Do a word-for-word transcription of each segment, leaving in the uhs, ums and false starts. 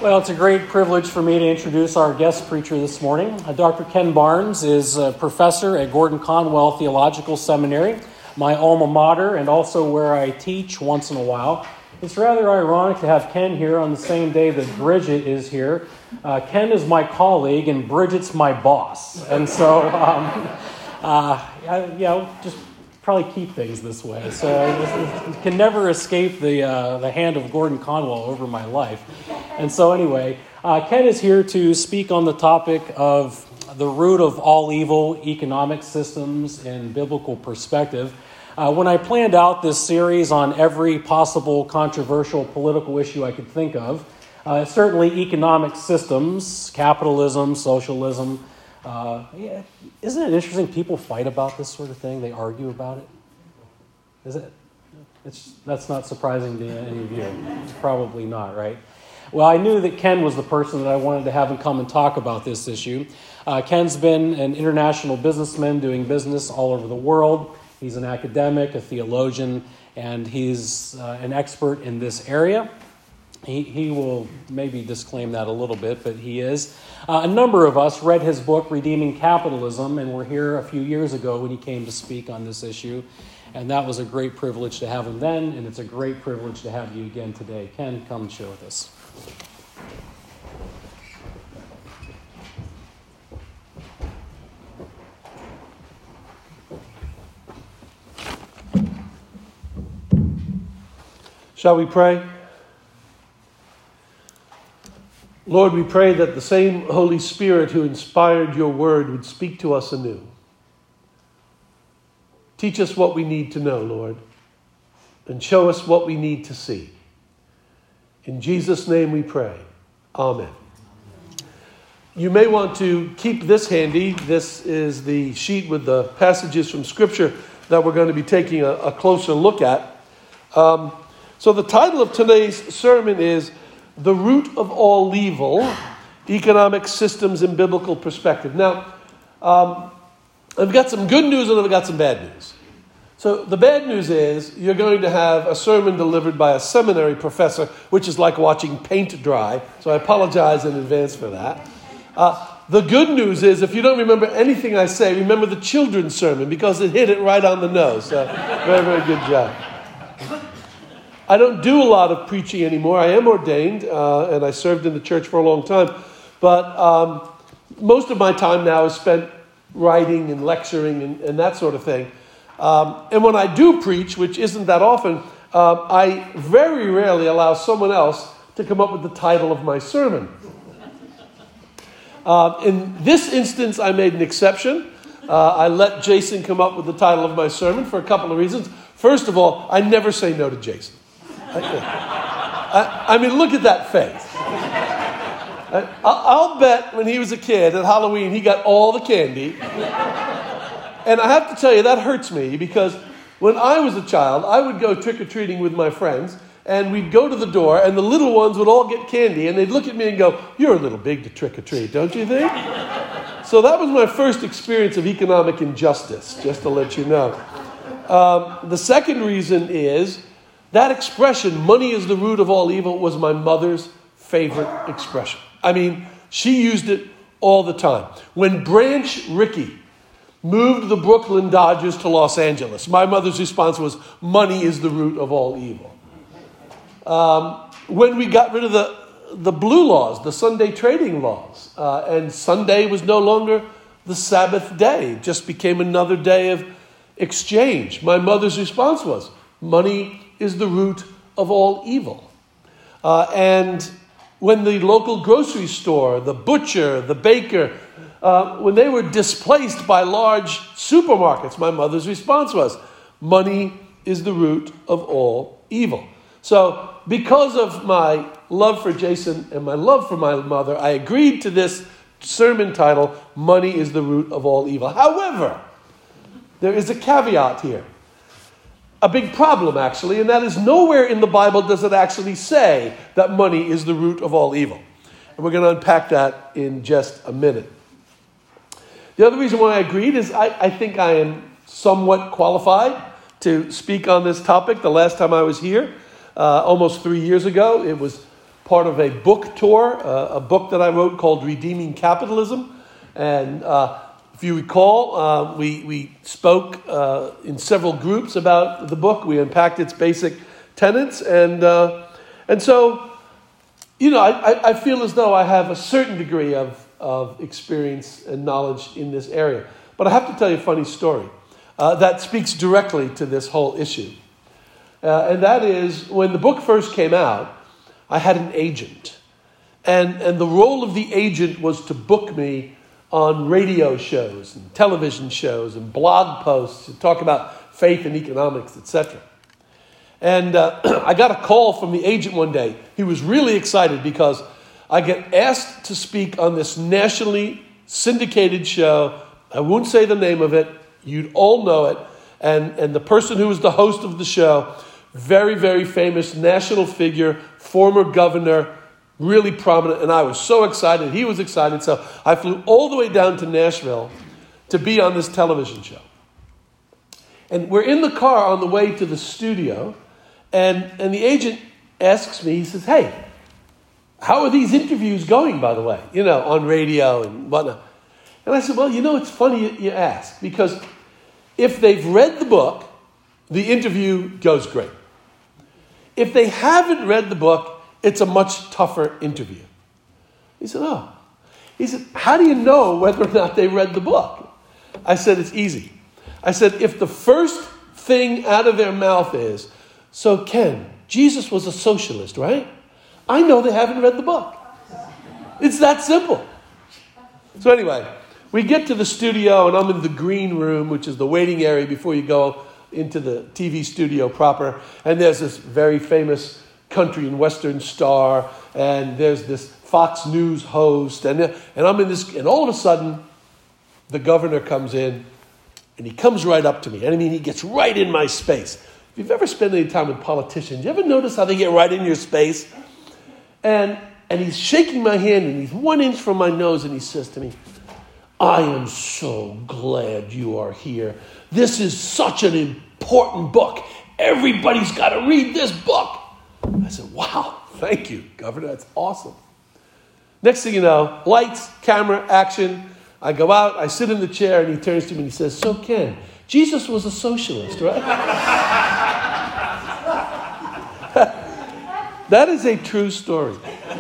Well, it's a great privilege for me to introduce our guest preacher this morning. Uh, Doctor Ken Barnes is a professor at Gordon Conwell Theological Seminary, my alma mater, and also where I teach once in a while. It's rather ironic to have Ken here on the same day that Bridget is here. Uh, Ken is my colleague and Bridget's my boss. And so, um, uh, I, you know, just probably keep things this way. So I can never escape the uh, the hand of Gordon Conwell over my life. And so anyway, uh, Ken is here to speak on the topic of the root of all evil, economic systems in biblical perspective. Uh, when I planned out this series on every possible controversial political issue I could think of, uh, certainly economic systems, capitalism, socialism, uh, yeah, isn't it interesting people fight about this sort of thing? They argue about it. Is it? It's, that's not surprising to any of you. It's probably not, right? Well, I knew that Ken was the person that I wanted to have him come and talk about this issue. Uh, Ken's been an international businessman doing business all over the world. He's an academic, a theologian, and he's uh, an expert in this area. He, he will maybe disclaim that a little bit, but he is. Uh, a number of us read his book, Redeeming Capitalism, and were here a few years ago when he came to speak on this issue. And that was a great privilege to have him then, and it's a great privilege to have you again today. Ken, come and share with us. Shall we pray? Lord, we pray that the same Holy Spirit who inspired your word would speak to us anew. Teach us what we need to know, Lord, and show us what we need to see. In Jesus' name we pray. Amen. You may want to keep this handy. This is the sheet with the passages from Scripture that we're going to be taking a, a closer look at. Um, so the title of today's sermon is The Root of All Evil, Economic Systems in Biblical Perspective. Now, um, I've got some good news and I've got some bad news. So the bad news is you're going to have a sermon delivered by a seminary professor, which is like watching paint dry. So I apologize in advance for that. Uh, the good news is if you don't remember anything I say, remember the children's sermon because it hit it right on the nose. So very, very good job. I don't do a lot of preaching anymore. I am ordained, uh, and I served in the church for a long time. But um, most of my time now is spent writing and lecturing and, and that sort of thing. Um, and when I do preach, which isn't that often, uh, I very rarely allow someone else to come up with the title of my sermon. Uh, in this instance, I made an exception. Uh, I let Jason come up with the title of my sermon for a couple of reasons. First of all, I never say no to Jason. I, I, I mean, look at that face. I, I'll bet when he was a kid at Halloween, he got all the candy. And I have to tell you, that hurts me because when I was a child, I would go trick-or-treating with my friends, and we'd go to the door, and the little ones would all get candy, and they'd look at me and go, "You're a little big to trick-or-treat, don't you think?" So that was my first experience of economic injustice, just to let you know. Um, the second reason is that expression, money is the root of all evil, was my mother's favorite expression. I mean, she used it all the time. When Branch Rickey moved the Brooklyn Dodgers to Los Angeles, my mother's response was, money is the root of all evil. Um, when we got rid of the, the blue laws, the Sunday trading laws, uh, and Sunday was no longer the Sabbath day, it just became another day of exchange, my mother's response was, money is the root of all evil. Uh, and when the local grocery store, the butcher, the baker, uh, when they were displaced by large supermarkets, my mother's response was, money is the root of all evil. So because of my love for Jason and my love for my mother, I agreed to this sermon title, Money is the Root of All Evil. However, there is a caveat here. A big problem, actually, and that is nowhere in the Bible does it actually say that money is the root of all evil. And we're going to unpack that in just a minute. The other reason why I agreed is I, I think I am somewhat qualified to speak on this topic. The last time I was here, uh, almost three years ago, it was part of a book tour, uh, a book that I wrote called Redeeming Capitalism. And uh, if you recall, uh, we, we spoke uh, in several groups about the book. We unpacked its basic tenets. And, uh, and so, you know, I, I feel as though I have a certain degree of, of experience and knowledge in this area. But I have to tell you a funny story uh, that speaks directly to this whole issue. Uh, and that is, when the book first came out, I had an agent. And, and the role of the agent was to book me on radio shows and television shows and blog posts to talk about faith and economics, et cetera. And uh, I got a call from the agent one day. He was really excited because I get asked to speak on this nationally syndicated show. I won't say the name of it. You'd all know it. And, and the person who was the host of the show, very, very famous national figure, former governor, really prominent, and I was so excited. He was excited. So I flew all the way down to Nashville to be on this television show. And we're in the car on the way to the studio, and, and the agent asks me, he says, hey, how are these interviews going, by the way, you know, on radio and whatnot? And I said, well, you know, it's funny you, you ask, because if they've read the book, the interview goes great. If they haven't read the book, it's a much tougher interview. He said, oh. He said, how do you know whether or not they read the book? I said, it's easy. I said, if the first thing out of their mouth is, so Ken, Jesus was a socialist, right? I know they haven't read the book. It's that simple. So anyway, we get to the studio, and I'm in the green room, which is the waiting area before you go into the T V studio proper. And there's this very famous country and western star, and there's this Fox News host, and, and I'm in this, and all of a sudden, the governor comes in, and he comes right up to me. And I mean, he gets right in my space. If you've ever spent any time with politicians, you ever notice how they get right in your space? And, and he's shaking my hand, and he's one inch from my nose, and he says to me, I am so glad you are here. This is such an important book. Everybody's got to read this book. I said, wow, thank you, Governor. That's awesome. Next thing you know, lights, camera, action. I go out, I sit in the chair, and he turns to me and he says, so Ken, Jesus was a socialist, right? That is a true story.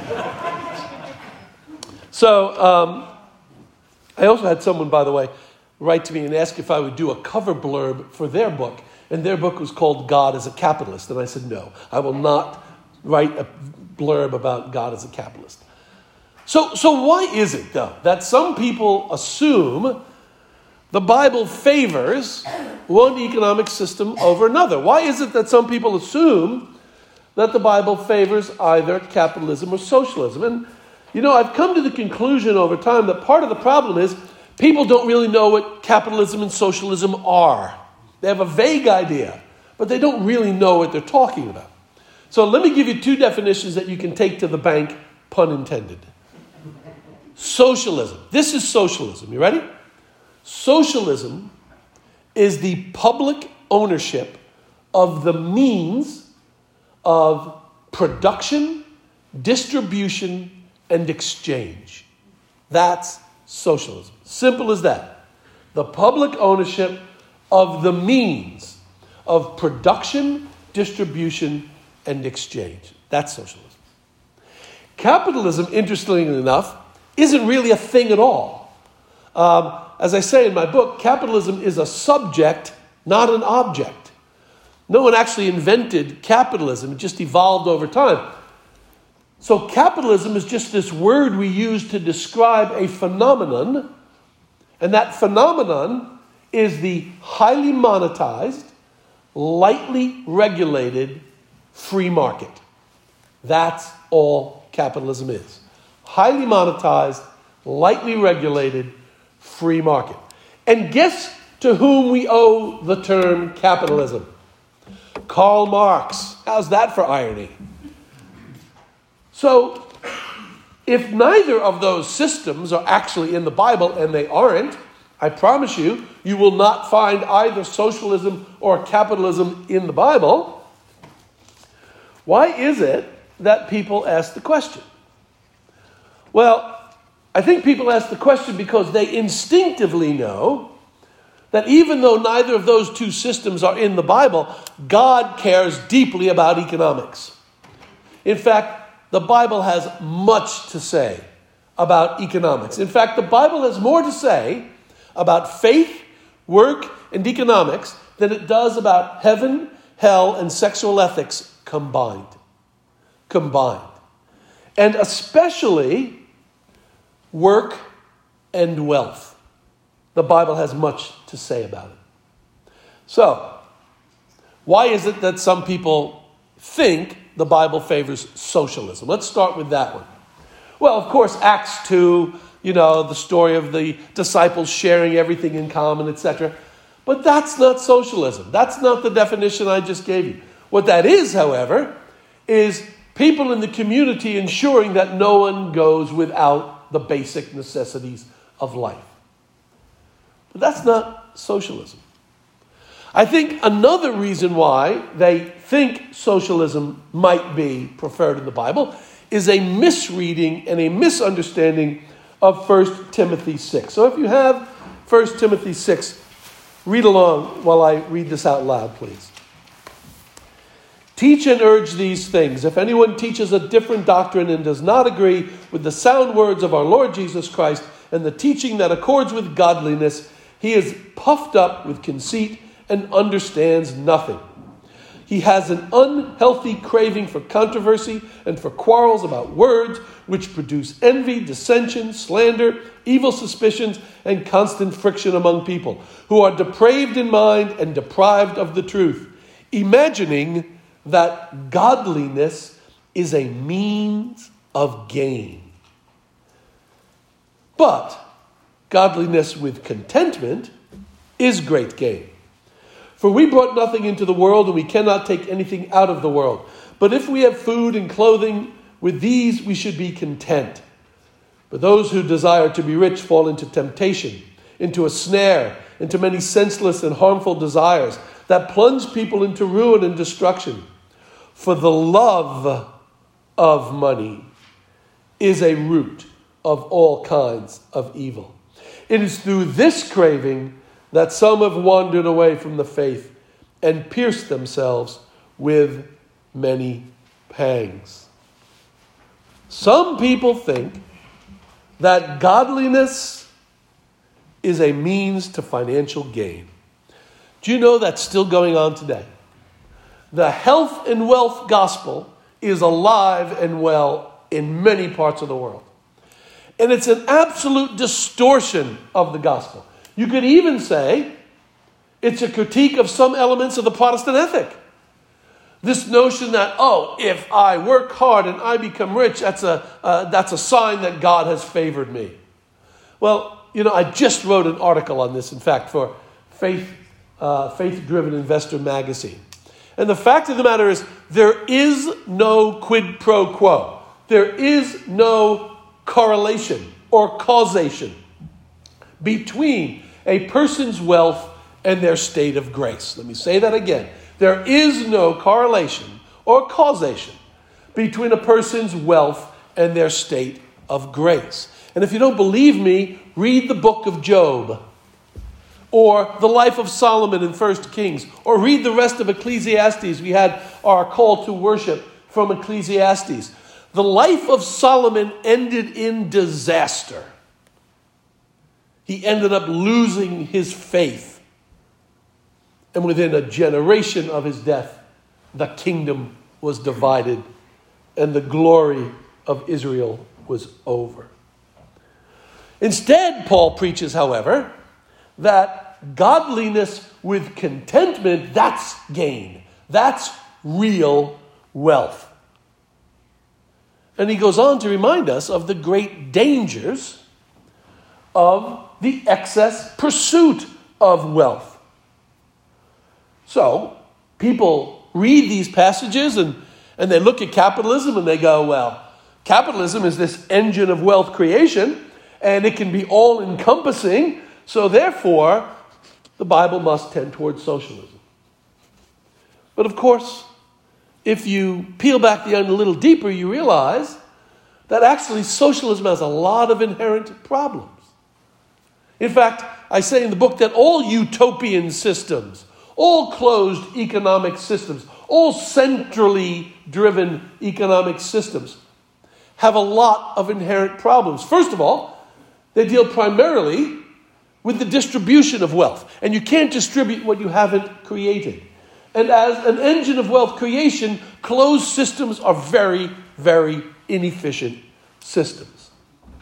So, um, I also had someone, by the way, write to me and ask if I would do a cover blurb for their book. And their book was called God as a Capitalist. And I said, no, I will not write a blurb about God as a capitalist. So, so why is it, though, that some people assume the Bible favors one economic system over another? Why is it that some people assume that the Bible favors either capitalism or socialism? And, you know, I've come to the conclusion over time that part of the problem is people don't really know what capitalism and socialism are. They have a vague idea, but they don't really know what they're talking about. So let me give you two definitions that you can take to the bank, pun intended. Socialism. This is socialism. You ready? Socialism is the public ownership of the means of production, distribution, and exchange. That's socialism. Simple as that. The public ownership of the means of production, distribution, and exchange. That's socialism. Capitalism, interestingly enough, isn't really a thing at all. Um, as I say in my book, capitalism is a subject, not an object. No one actually invented capitalism. It just evolved over time. So capitalism is just this word we use to describe a phenomenon, and that phenomenon is the highly monetized, lightly regulated free market. That's all capitalism is. Highly monetized, lightly regulated free market. And guess to whom we owe the term capitalism? Karl Marx. How's that for irony? So, if neither of those systems are actually in the Bible, and they aren't, I promise you, you will not find either socialism or capitalism in the Bible. Why is it that people ask the question? Well, I think people ask the question because they instinctively know that even though neither of those two systems are in the Bible, God cares deeply about economics. In fact, the Bible has much to say about economics. In fact, the Bible has more to say about faith, work, and economics than it does about heaven, hell, and sexual ethics combined. Combined. And especially work and wealth. The Bible has much to say about it. So, why is it that some people think the Bible favors socialism? Let's start with that one. Well, of course, Acts two, you know, the story of the disciples sharing everything in common, et cetera. But that's not socialism. That's not the definition I just gave you. What that is, however, is people in the community ensuring that no one goes without the basic necessities of life. But that's not socialism. I think another reason why they think socialism might be preferred in the Bible is a misreading and a misunderstanding of First Timothy six. So if you have First Timothy six, read along while I read this out loud, please. Teach and urge these things. If anyone teaches a different doctrine and does not agree with the sound words of our Lord Jesus Christ and the teaching that accords with godliness, he is puffed up with conceit and understands nothing. He has an unhealthy craving for controversy and for quarrels about words, which produce envy, dissension, slander, evil suspicions, and constant friction among people, who are depraved in mind and deprived of the truth, imagining that godliness is a means of gain. But godliness with contentment is great gain. For we brought nothing into the world, and we cannot take anything out of the world. But if we have food and clothing, with these we should be content. But those who desire to be rich fall into temptation, into a snare, into many senseless and harmful desires that plunge people into ruin and destruction. For the love of money is a root of all kinds of evil. It is through this craving that some have wandered away from the faith and pierced themselves with many pangs. Some people think that godliness is a means to financial gain. Do you know that's still going on today? The health and wealth gospel is alive and well in many parts of the world. And it's an absolute distortion of the gospel. You could even say it's a critique of some elements of the Protestant ethic. This notion that, oh, if I work hard and I become rich, that's a uh, that's a sign that God has favored me. Well, you know, I just wrote an article on this, in fact, for Faith, uh, Faith-Driven Investor magazine. And the fact of the matter is, there is no quid pro quo. There is no correlation or causation between a person's wealth and their state of grace. Let me say that again. There is no correlation or causation between a person's wealth and their state of grace. And if you don't believe me, read the book of Job, or the life of Solomon in First Kings, or read the rest of Ecclesiastes. We had our call to worship from Ecclesiastes. The life of Solomon ended in disaster. He ended up losing his faith. And within a generation of his death, the kingdom was divided and the glory of Israel was over. Instead, Paul preaches, however, that godliness with contentment, that's gain. That's real wealth. And he goes on to remind us of the great dangers of the excess pursuit of wealth. So, people read these passages and, and they look at capitalism and they go, well, capitalism is this engine of wealth creation and it can be all-encompassing, so therefore, the Bible must tend towards socialism. But of course, if you peel back the onion a little deeper, you realize that actually socialism has a lot of inherent problems. In fact, I say in the book that all utopian systems, all closed economic systems, all centrally driven economic systems have a lot of inherent problems. First of all, they deal primarily with the distribution of wealth. And you can't distribute what you haven't created. And as an engine of wealth creation, closed systems are very, very inefficient systems.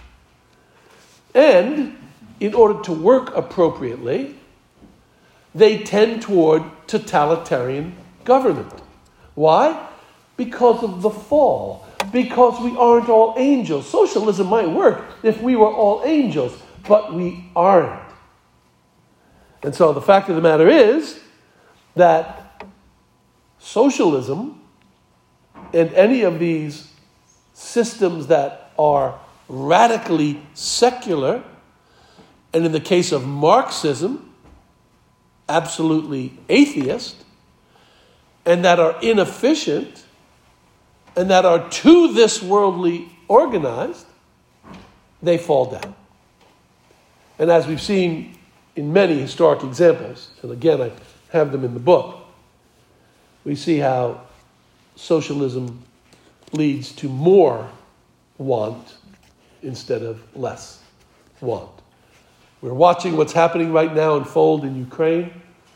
And in order to work appropriately, they tend toward totalitarian government. Why? Because of the fall. Because we aren't all angels. Socialism might work if we were all angels, but we aren't. And so the fact of the matter is that socialism and any of these systems that are radically secular, and in the case of Marxism, absolutely atheist, and that are inefficient, and that are too this worldly organized, they fall down. And as we've seen in many historic examples, and again I have them in the book, we see how socialism leads to more want instead of less want. We're watching what's happening right now unfold in Ukraine.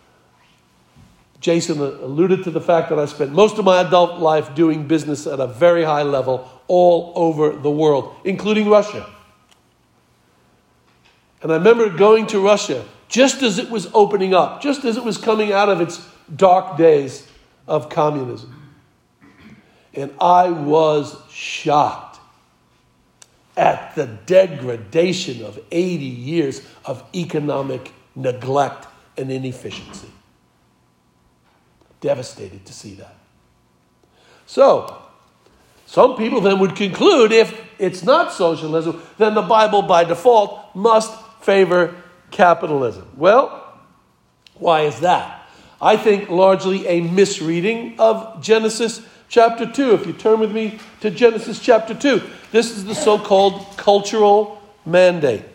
Jason alluded to the fact that I spent most of my adult life doing business at a very high level all over the world, including Russia. And I remember going to Russia just as it was opening up, just as it was coming out of its dark days of communism. And I was shocked at the degradation of eighty years of economic neglect and inefficiency. Devastated to see that. So, some people then would conclude if it's not socialism, then the Bible by default must favor capitalism. Well, why is that? I think largely a misreading of Genesis chapter two. If you turn with me to Genesis chapter two, this is the so-called cultural mandate.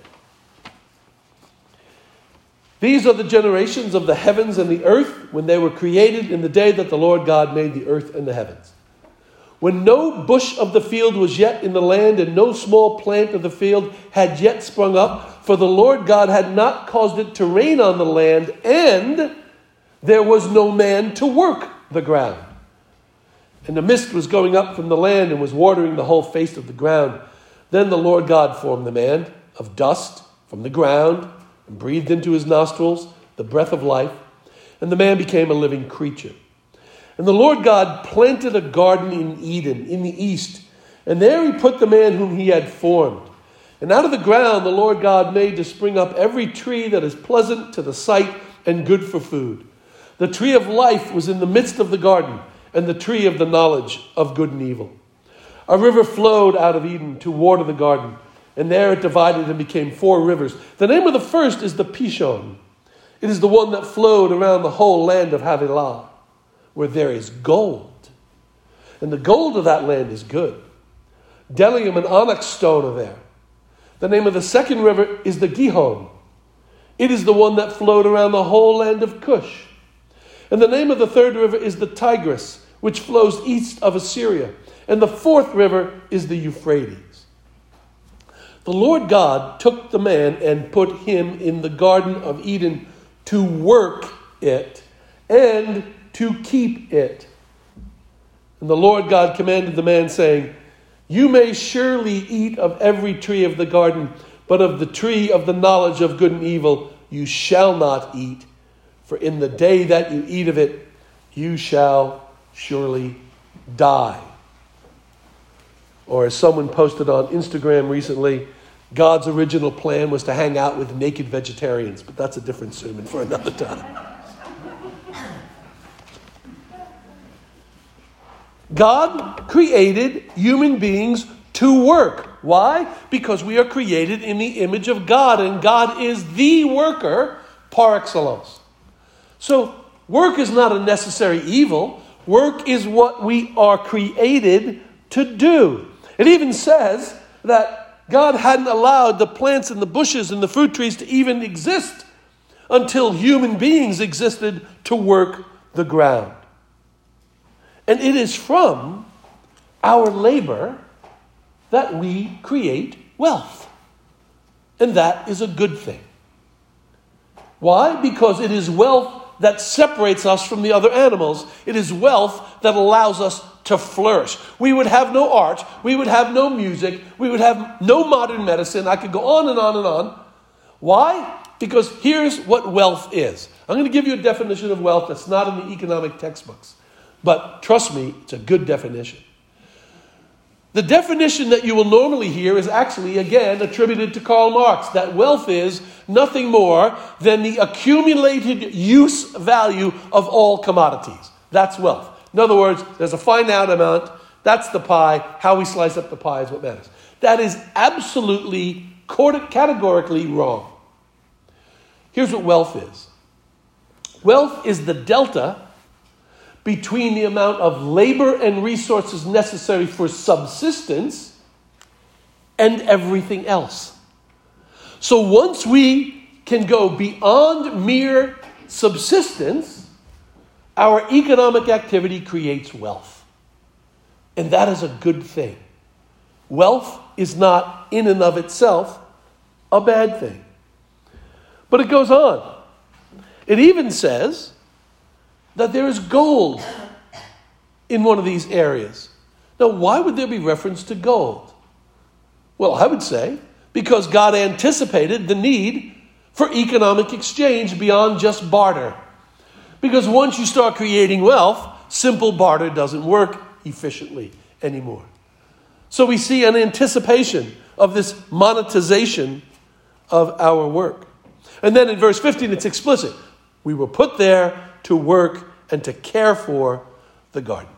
These are the generations of the heavens and the earth when they were created in the day that the Lord God made the earth and the heavens. When no bush of the field was yet in the land and no small plant of the field had yet sprung up, for the Lord God had not caused it to rain on the land, and there was no man to work the ground. And the mist was going up from the land and was watering the whole face of the ground. Then the Lord God formed the man of dust from the ground and breathed into his nostrils the breath of life, and the man became a living creature. And the Lord God planted a garden in Eden, in the east, and there he put the man whom he had formed. And out of the ground the Lord God made to spring up every tree that is pleasant to the sight and good for food. The tree of life was in the midst of the garden, and the tree of the knowledge of good and evil. A river flowed out of Eden to water the garden, and there it divided and became four rivers. The name of the first is the Pishon. It is the one that flowed around the whole land of Havilah, where there is gold. And the gold of that land is good. Bdellium and onyx stone are there. The name of the second river is the Gihon. It is the one that flowed around the whole land of Cush. And the name of the third river is the Tigris, which flows east of Assyria. And the fourth river is the Euphrates. The Lord God took the man and put him in the Garden of Eden to work it and to keep it. And the Lord God commanded the man, saying, "You may surely eat of every tree of the garden, but of the tree of the knowledge of good and evil you shall not eat. For in the day that you eat of it, you shall surely die." Or as someone posted on Instagram recently, God's original plan was to hang out with naked vegetarians, but that's a different sermon for another time. God created human beings to work. Why? Because we are created in the image of God, and God is the worker par excellence. So work is not a necessary evil. Work is what we are created to do. It even says that God hadn't allowed the plants and the bushes and the fruit trees to even exist until human beings existed to work the ground. And it is from our labor that we create wealth. And that is a good thing. Why? Because it is wealth that separates us from the other animals. It is wealth that allows us to flourish. We would have no art. We would have no music. We would have no modern medicine. I could go on and on and on. Why? Because here's what wealth is. I'm going to give you a definition of wealth that's not in the economic textbooks. But trust me, it's a good definition. The definition that you will normally hear is actually, again, attributed to Karl Marx, that wealth is nothing more than the accumulated use value of all commodities. That's wealth. In other words, there's a finite amount. That's the pie. How we slice up the pie is what matters. That is absolutely, categorically wrong. Here's what wealth is. Wealth is the delta between the amount of labor and resources necessary for subsistence and everything else. So once we can go beyond mere subsistence, our economic activity creates wealth. And that is a good thing. Wealth is not in and of itself a bad thing. But it goes on. It even says that there is gold in one of these areas. Now, why would there be reference to gold? Well, I would say because God anticipated the need for economic exchange beyond just barter. Because once you start creating wealth, simple barter doesn't work efficiently anymore. So we see an anticipation of this monetization of our work. And then in verse fifteen, it's explicit. We were put there to work and to care for the garden.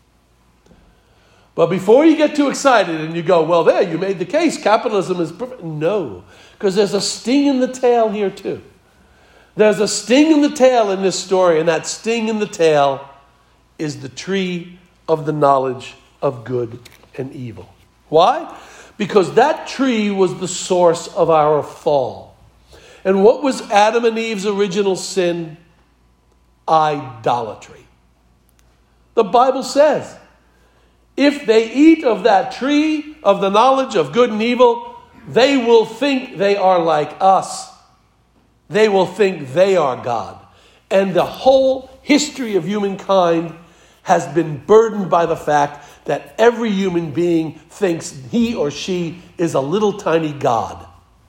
But before you get too excited and you go, well, there, you made the case. Capitalism is perfect. No, because there's a sting in the tail here too. There's a sting in the tail in this story, and that sting in the tail is the tree of the knowledge of good and evil. Why? Because that tree was the source of our fall. And what was Adam and Eve's original sin? Idolatry. The Bible says, if they eat of that tree of the knowledge of good and evil, they will think they are like us. They will think they are God. And the whole history of humankind has been burdened by the fact that every human being thinks he or she is a little tiny God.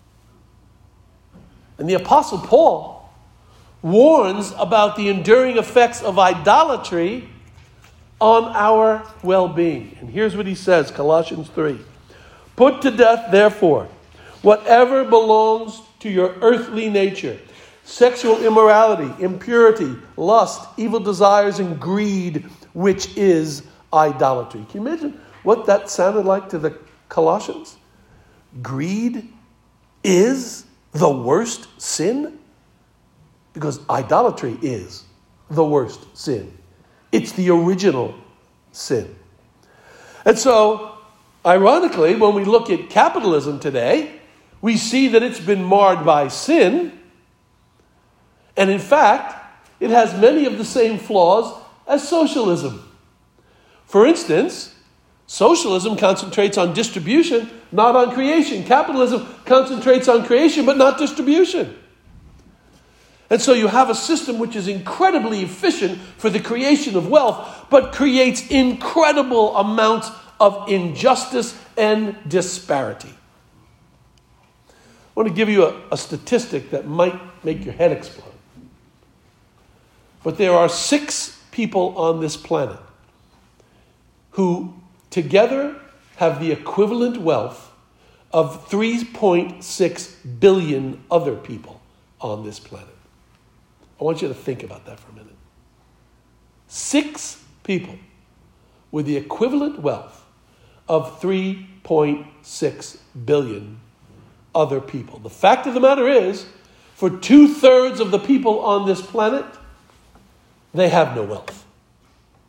And the Apostle Paul warns about the enduring effects of idolatry on our well-being. And here's what he says, Colossians three. Put to death, therefore, whatever belongs to your earthly nature, sexual immorality, impurity, lust, evil desires, and greed, which is idolatry. Can you imagine what that sounded like to the Colossians? Greed is the worst sin? Because idolatry is the worst sin. It's the original sin. And so, ironically, when we look at capitalism today, we see that it's been marred by sin. And in fact, it has many of the same flaws as socialism. For instance, socialism concentrates on distribution, not on creation. Capitalism concentrates on creation, but not distribution. And so you have a system which is incredibly efficient for the creation of wealth, but creates incredible amounts of injustice and disparity. I want to give you a, a statistic that might make your head explode. But there are six people on this planet who together have the equivalent wealth of three point six billion other people on this planet. I want you to think about that for a minute. Six people with the equivalent wealth of three point six billion other people. The fact of the matter is, for two-thirds of the people on this planet, they have no wealth.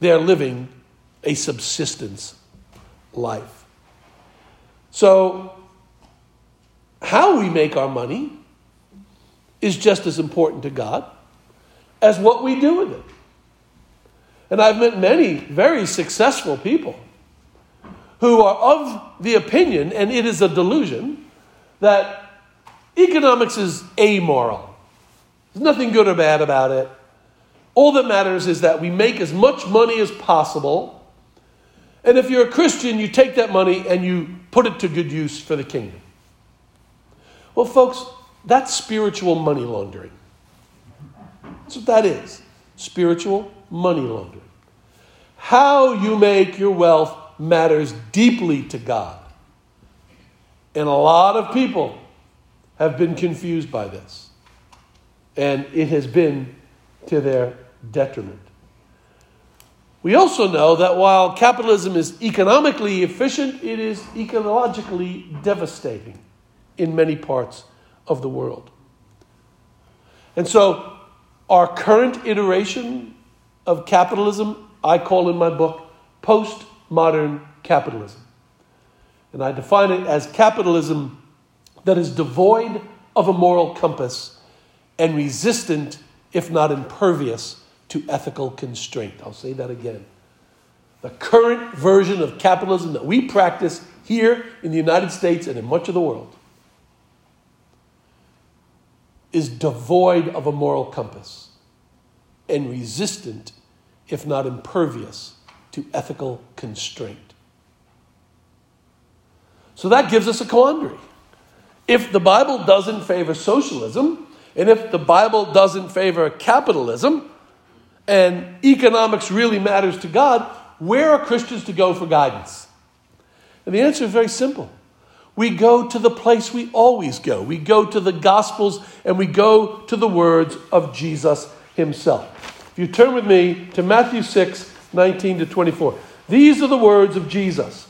they're living a subsistence life. So, how we make our money is just as important to God as what we do with it. And I've met many very successful people who are of the opinion, and it is a delusion, that economics is amoral. There's nothing good or bad about it. All that matters is that we make as much money as possible. And if you're a Christian, you take that money and you put it to good use for the kingdom. Well, folks, that's spiritual money laundering. That's what that is. Spiritual money laundering. How you make your wealth matters deeply to God. And a lot of people have been confused by this. And it has been to their detriment. We also know that while capitalism is economically efficient, it is ecologically devastating in many parts of the world. And so, our current iteration of capitalism, I call in my book postmodern capitalism. And I define it as capitalism that is devoid of a moral compass and resistant, if not impervious, to ethical constraint. I'll say that again. The current version of capitalism that we practice here in the United States and in much of the world is devoid of a moral compass and resistant, if not impervious, to ethical constraint. So that gives us a quandary. If the Bible doesn't favor socialism, and if the Bible doesn't favor capitalism, and economics really matters to God, where are Christians to go for guidance? And the answer is very simple. We go to the place we always go. We go to the Gospels and we go to the words of Jesus himself. If you turn with me to Matthew six, nineteen to twenty-four. These are the words of Jesus.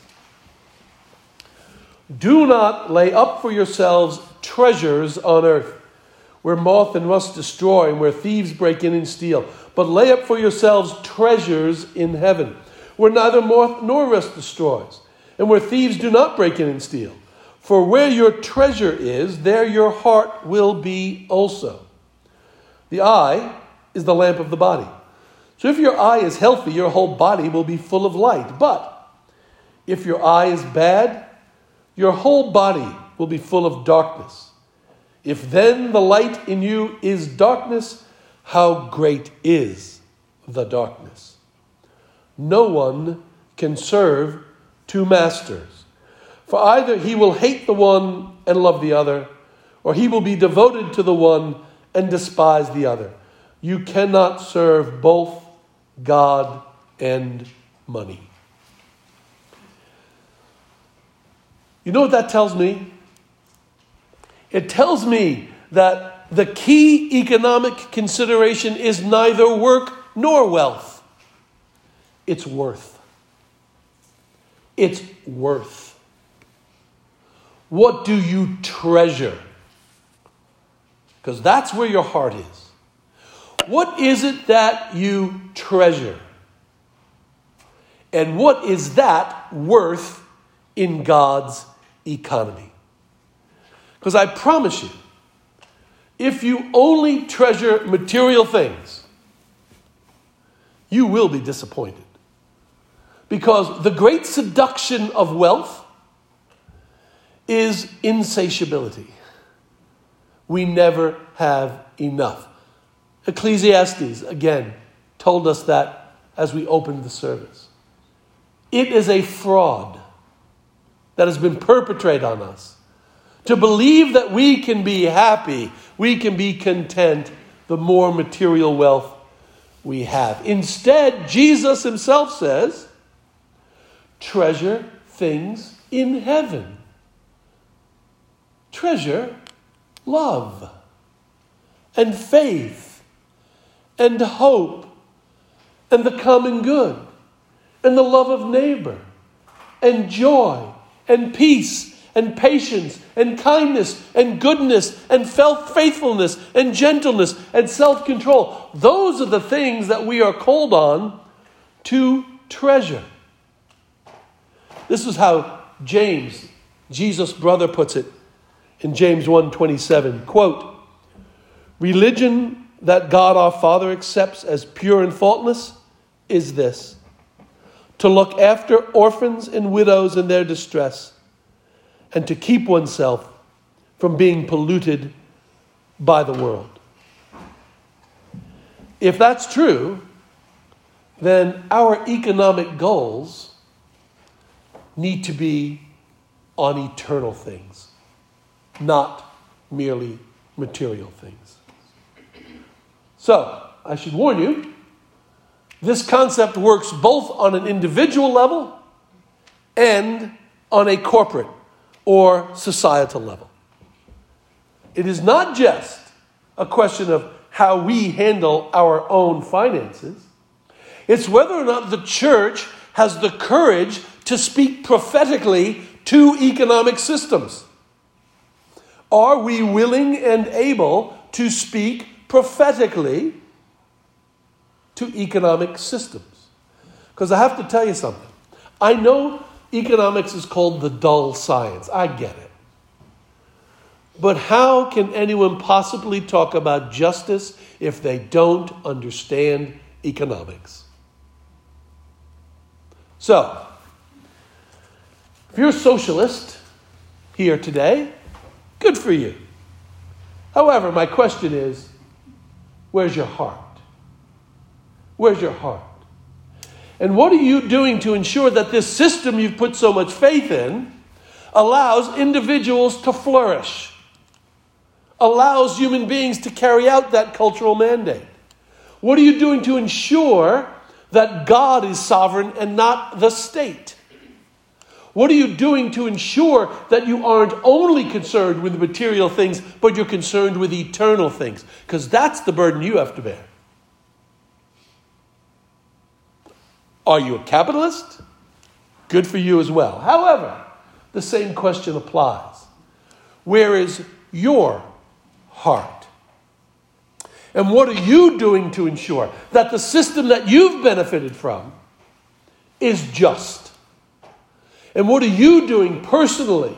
Do not lay up for yourselves treasures on earth, where moth and rust destroy and where thieves break in and steal. But lay up for yourselves treasures in heaven, where neither moth nor rust destroys, and where thieves do not break in and steal. For where your treasure is, there your heart will be also. The eye is the lamp of the body. So if your eye is healthy, your whole body will be full of light. But if your eye is bad, your whole body will be full of darkness. If then the light in you is darkness, how great is the darkness? No one can serve two masters. For either he will hate the one and love the other, or he will be devoted to the one and despise the other. You cannot serve both God and money. You know what that tells me? It tells me that the key economic consideration is neither work nor wealth. It's worth. It's worth. What do you treasure? Because that's where your heart is. What is it that you treasure? And what is that worth in God's economy? Because I promise you, if you only treasure material things, you will be disappointed. Because the great seduction of wealth is insatiability. We never have enough. Ecclesiastes, again, told us that as we opened the service. It is a fraud that has been perpetrated on us to believe that we can be happy, we can be content, the more material wealth we have. Instead, Jesus himself says, treasure things in heaven. Treasure love and faith and hope and the common good and the love of neighbor and joy and peace and patience and kindness and goodness and faithfulness and gentleness and self-control. Those are the things that we are called on to treasure. This is how James, Jesus' brother, puts it in James one twenty-seven. Quote, religion that God our Father accepts as pure and faultless is this: to look after orphans and widows in their distress, and to keep oneself from being polluted by the world. If that's true, then our economic goals need to be on eternal things, not merely material things. So, I should warn you, this concept works both on an individual level and on a corporate or societal level. It is not just a question of how we handle our own finances. It's whether or not the church has the courage to speak prophetically to economic systems. Are we willing and able to speak prophetically to economic systems? Because I have to tell you something. I know economics is called the dull science. I get it. But how can anyone possibly talk about justice if they don't understand economics? So, if you're a socialist here today, good for you. However, my question is, where's your heart? Where's your heart? And what are you doing to ensure that this system you've put so much faith in allows individuals to flourish, allows human beings to carry out that cultural mandate? What are you doing to ensure that God is sovereign and not the state? What are you doing to ensure that you aren't only concerned with material things, but you're concerned with eternal things? Because that's the burden you have to bear. Are you a capitalist? Good for you as well. However, the same question applies. Where is your heart? And what are you doing to ensure that the system that you've benefited from is just? And what are you doing personally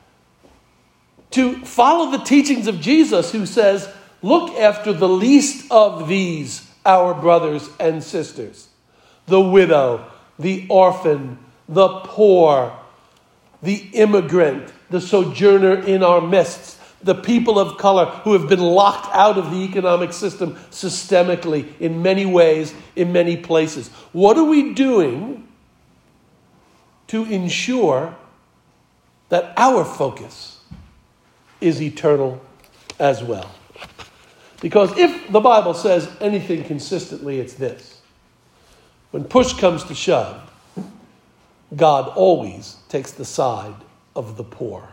to follow the teachings of Jesus, who says, look after the least of these, our brothers and sisters? The widow, the orphan, the poor, the immigrant, the sojourner in our midst, the people of color who have been locked out of the economic system systemically in many ways, in many places. What are we doing to ensure that our focus is eternal as well? Because if the Bible says anything consistently, it's this: when push comes to shove, God always takes the side of the poor.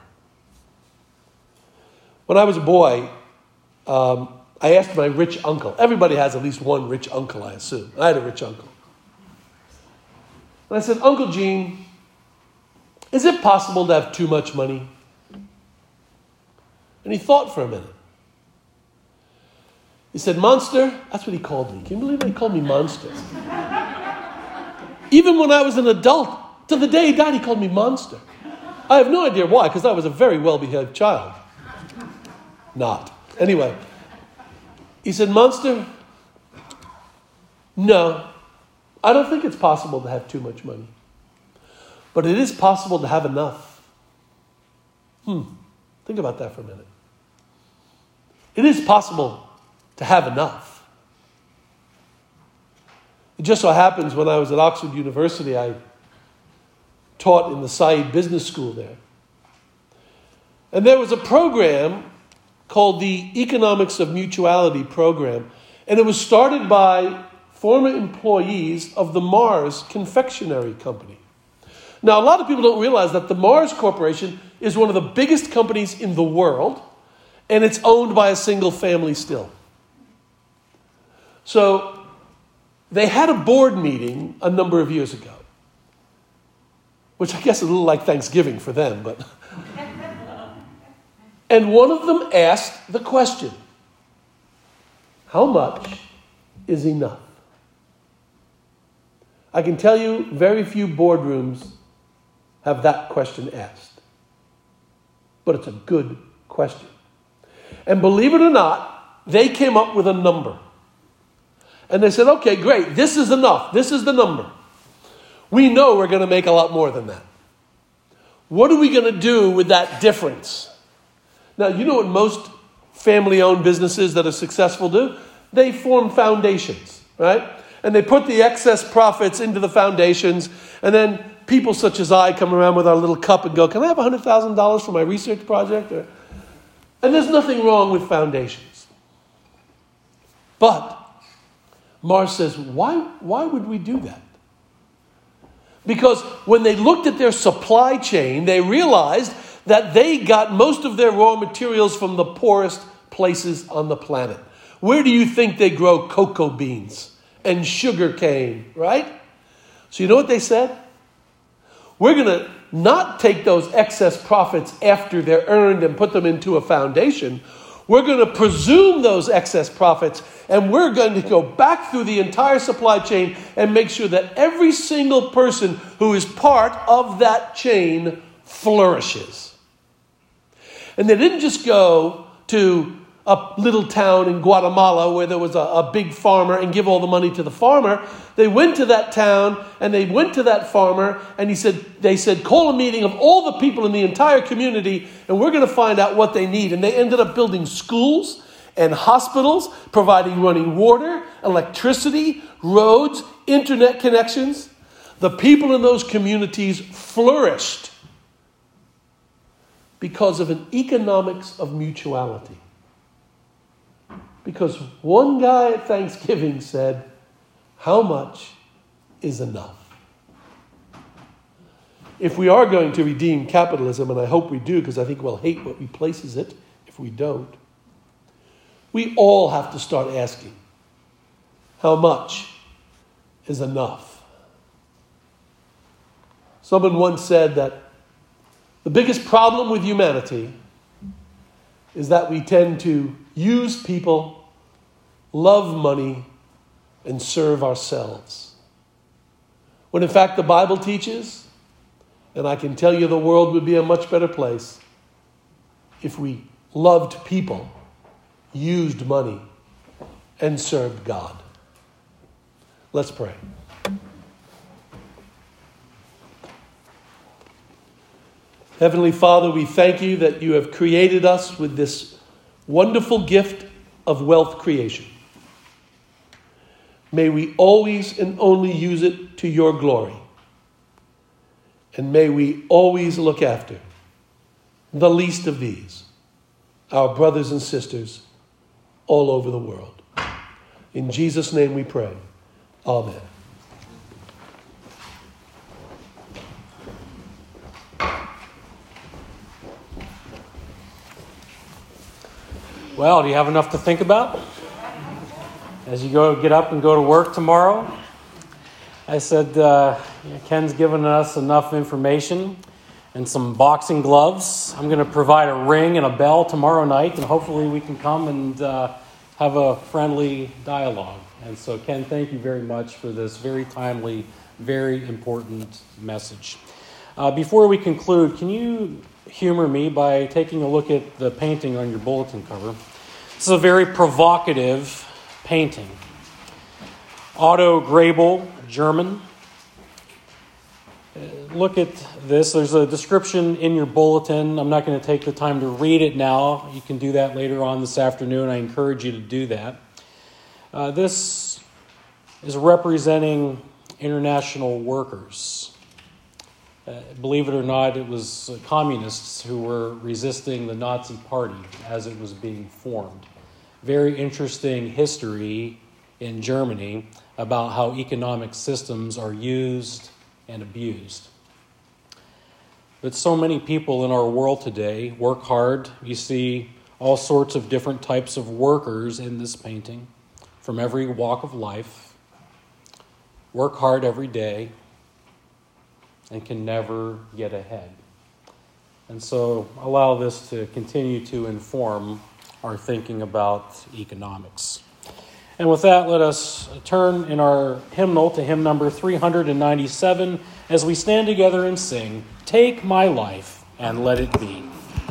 When I was a boy, um, I asked my rich uncle. Everybody has at least one rich uncle, I assume. I had a rich uncle. And I said, Uncle Gene, is it possible to have too much money? And he thought for a minute. He said, Monster. That's what he called me. Can you believe it? He called me Monster. Even when I was an adult, to the day he died, he called me Monster. I have no idea why, because I was a very well-behaved child. Not. Anyway, he said, Monster, no, I don't think it's possible to have too much money. But it is possible to have enough. Hmm. Think about that for a minute. It is possible to have enough. It just so happens when I was at Oxford University, I taught in the Said Business School there. And there was a program called the Economics of Mutuality program. And it was started by former employees of the Mars Confectionery Company. Now, a lot of people don't realize that the Mars Corporation is one of the biggest companies in the world, and it's owned by a single family still. So they had a board meeting a number of years ago, which I guess is a little like Thanksgiving for them, but... And one of them asked the question, how much is enough? I can tell you very few boardrooms have that question asked. But it's a good question. And believe it or not, they came up with a number. And they said, okay, great, this is enough. This is the number. We know we're going to make a lot more than that. What are we going to do with that difference? Now, you know what most family-owned businesses that are successful do? They form foundations, right? And they put the excess profits into the foundations, and then people such as I come around with our little cup and go, can I have one hundred thousand dollars for my research project? Or, and there's nothing wrong with foundations. But Mars says, why, why would we do that? Because when they looked at their supply chain, they realized that they got most of their raw materials from the poorest places on the planet. Where do you think they grow cocoa beans and sugar cane, right? So you know what they said? We're going to not take those excess profits after they're earned and put them into a foundation. We're going to presume those excess profits, and we're going to go back through the entire supply chain and make sure that every single person who is part of that chain flourishes. And they didn't just go to a little town in Guatemala where there was a, a big farmer and give all the money to the farmer. They went to that town and they went to that farmer and he said, they said, call a meeting of all the people in the entire community and we're going to find out what they need. And they ended up building schools and hospitals, providing running water, electricity, roads, internet connections. The people in those communities flourished because of an economics of mutuality. Because one guy at Thanksgiving said, how much is enough? If we are going to redeem capitalism, and I hope we do because I think we'll hate what replaces it if we don't, we all have to start asking, how much is enough? Someone once said that the biggest problem with humanity is that we tend to use people, love money, and serve ourselves. When in fact the Bible teaches, and I can tell you the world would be a much better place if we loved people, used money, and served God. Let's pray. Heavenly Father, we thank you that you have created us with this wonderful gift of wealth creation. May we always and only use it to your glory. And may we always look after the least of these, our brothers and sisters all over the world. In Jesus' name we pray. Amen. Well, do you have enough to think about as you go get up and go to work tomorrow? I said, uh, Ken's given us enough information and some boxing gloves. I'm going to provide a ring and a bell tomorrow night, and hopefully we can come and uh, have a friendly dialogue. And so, Ken, thank you very much for this very timely, very important message. Uh, before we conclude, can you humor me by taking a look at the painting on your bulletin cover? This is a very provocative painting. Otto Grabel, German. Uh, look at this. There's a description in your bulletin. I'm not going to take the time to read it now. You can do that later on this afternoon. I encourage you to do that. Uh, this is representing international workers. Uh, believe it or not, it was communists who were resisting the Nazi Party as it was being formed. Very interesting history in Germany about how economic systems are used and abused. But so many people in our world today work hard. You see all sorts of different types of workers in this painting from every walk of life, work hard every day, and can never get ahead. And so allow this to continue to inform our thinking about economics. And with that, let us turn in our hymnal to hymn number three ninety-seven as we stand together and sing, "Take My Life and Let It Be."